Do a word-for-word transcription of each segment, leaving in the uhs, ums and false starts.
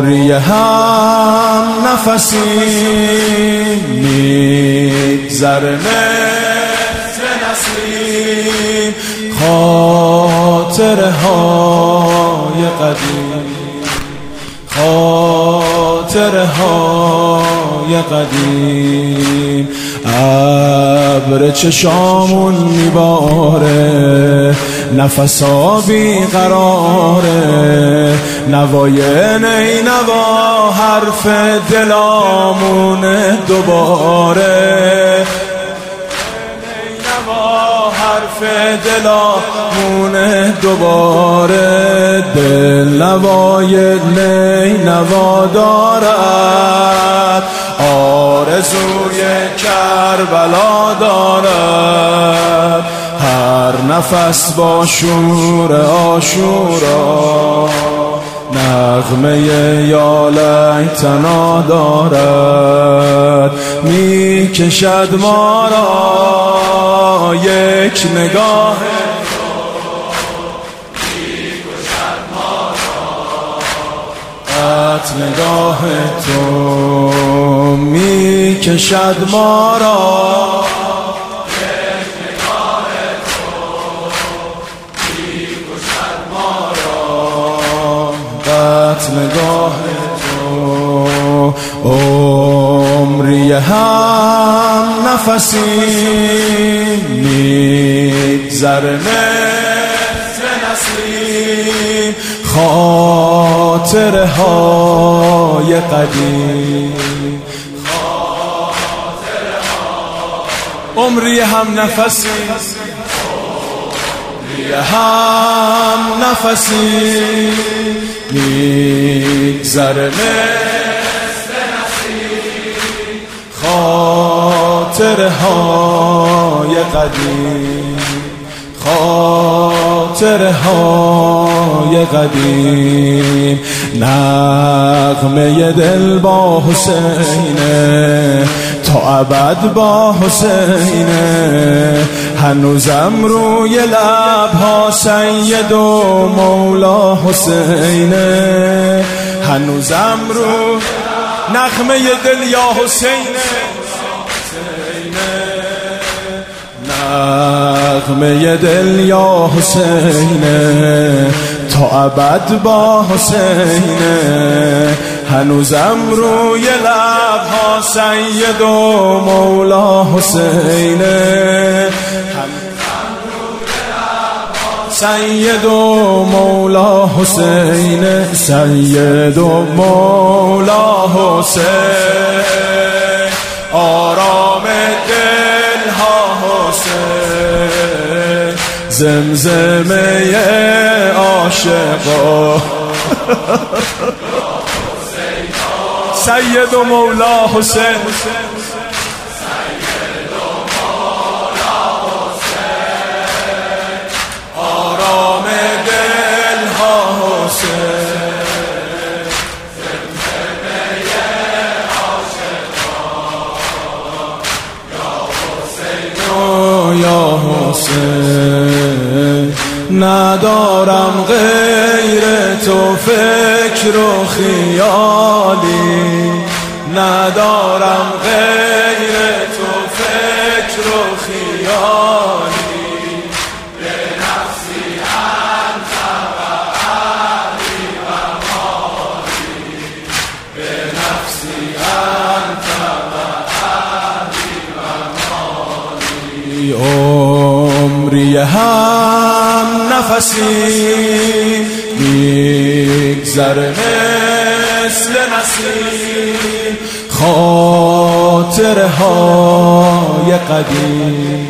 عمری هم نفسی میگذره مثل نسیم، خاطره های قدیم، خاطره های قدیم. ابر چشامون میباره، نفسا بیقراره، نوای نینوا حرف دلامونه دوباره، نینوا حرف دلامونه دوباره. دل نوای نینوا دارد، آرزوی کربلا دارد، هر نفس با شور عاشورا نغمه یا لیتنا دارد. می کشد ما را یک نگاه، نگاه تو می کشد ما را، یک نگاه تو می کشد ما را، قط نگاه تو. عمری هم نفسی میگذره مثل نسیم، خاطره های قدیم، خاطره های. عمری هم نفسی، عمری هم نفسی میگذره مثل نسیم، خاطره های قدیم، خاطره های قدیم. نغمه دل با حسینه، تا ابد با حسینه، هنوزم روی لبها سید و مولا حسینه، هنوزم رو نغمه دل یا حسینه، نغمه دل یا حسینه، تا ابد با حسینه، هنوزم روی لبها سید و مولا حسینه، سید و مولا حسینه، سید و مولا حسین، آرام دل ها حسین، زمزمه عاشقا سید و مولا حسین، سید و مولا حسین، آرام دل ها حسین، زمزمه عاشقا یا حسین. ندارم غیر تو فکر و خیالی، ندارم غیر تو فکر و خیالی، به نفسی انت و اهلی و مالی، به نفسی انت و اهلی و مالی. عمری هم نفسی میگذره مثل نسیم، خاطره های قدیم،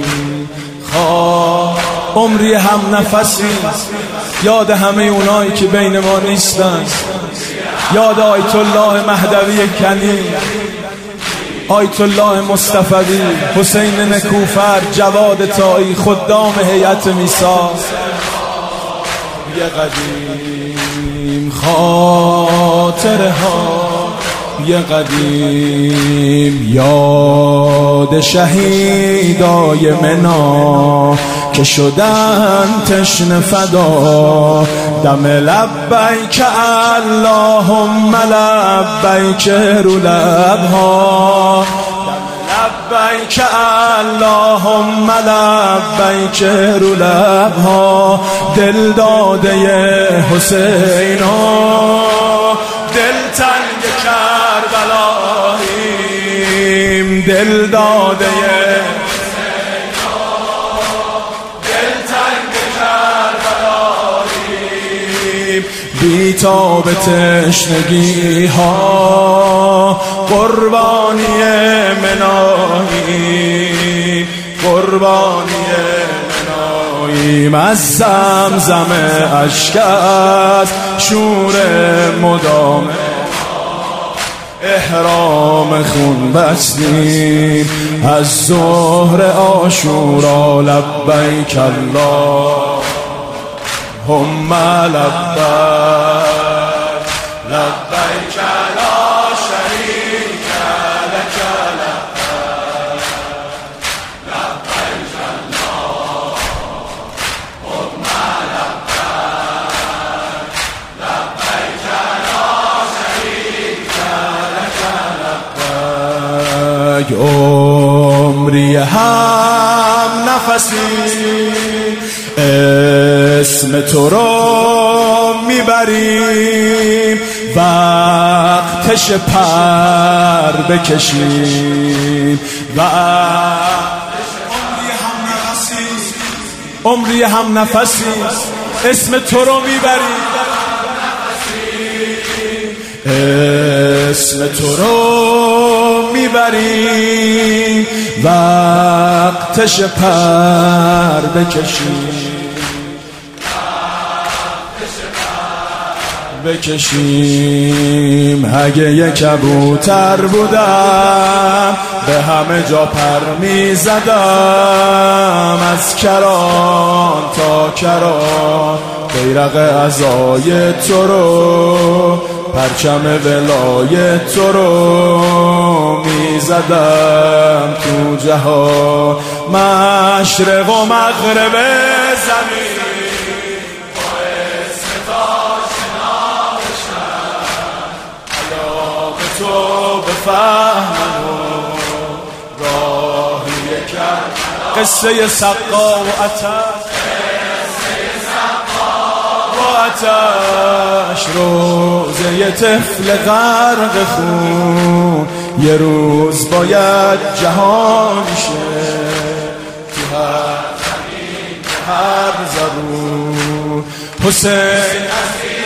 عمری هم نفسی. یاد همه اونایی که بین ما نیستن، یاد آیت الله مهدوی کنی، آیت الله مصطفی، حسین نکوفر، جواد طایی، خدام هیئت میثاق. یه قدیم خاطره ها، یه قدیم یاد شهیدای منا که شدن تشنه فدا، دم لبیک اللهم لبیک رو لبها، لبیک اللهم لبیک رو لبها. دل داده حسینا دل تنگ کربلاییم، دل داده حسینا دل تنگ کربلاییم. بی تاب تشنگی ها قربانی منایی، قربانی مناییم. از زمزم اشک است شور مدام، احرام خون بستیم از ظهر عاشورا. لبیک اللهم لبیک، لبیک لا شریک لک لبیک، لبیک اللهم لبیک، لبیک لا شریک لک لبیک. عمری هم نفسی اسم تو رو میبریم، وقتش پر بکشیم. وقتش عمری هم نفسی، عمری هم نفسی اسم تو رو میبریم، اسم تو رو میبریم. وقتش پر بکشیم، بکشیم. اگه یک کبوتر بودم به همه جا پر می زدم، از کران تا کران بیرق عزای تو رو، پرچم ولای تو رو می زدم تو جهان. مشرق و مغرب زمین تو بفهمن و راهی کرد. قصه سقا و عطش، و عطش روزه طفل غرق خون. یه روز باید جهان شه تو هر زمین هر زبون. حسین